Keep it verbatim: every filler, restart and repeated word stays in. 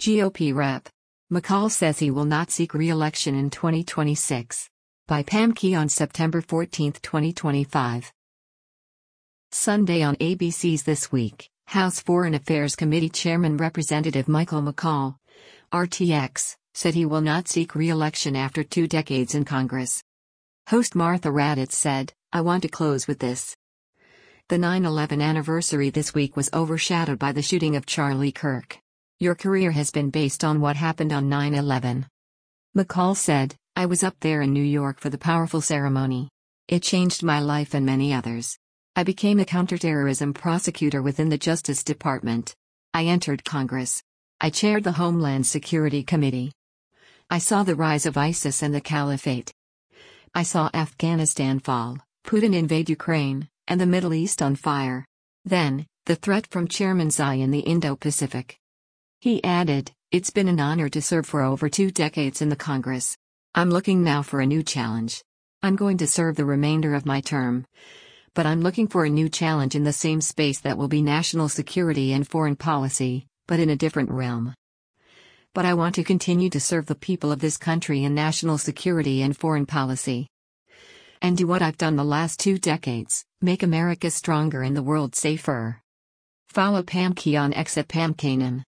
G O P Rep. McCaul says he will not seek re-election in twenty twenty-six. By Pam Key on September fourteenth, twenty twenty-five. Sunday on A B C's This Week, House Foreign Affairs Committee Chairman Representative Michael McCaul, R T X, said he will not seek re-election after two decades in Congress. Host Martha Raddatz said, "I want to close with this. The nine eleven anniversary this week was overshadowed by the shooting of Charlie Kirk. Your career has been based on what happened on nine eleven. McCaul said, "I was up there in New York for the powerful ceremony. It changed my life and many others. I became a counterterrorism prosecutor within the Justice Department. I entered Congress. I chaired the Homeland Security Committee. I saw the rise of ISIS and the Caliphate. I saw Afghanistan fall, Putin invade Ukraine, and the Middle East on fire. Then, the threat from Chairman Xi in the Indo-Pacific." He added, "It's been an honor to serve for over two decades in the Congress. I'm looking now for a new challenge. I'm going to serve the remainder of my term. But I'm looking for a new challenge in the same space that will be national security and foreign policy, but in a different realm. But I want to continue to serve the people of this country in national security and foreign policy. And do what I've done the last two decades, make America stronger and the world safer." Follow Pam Key on X at Pam Kanan.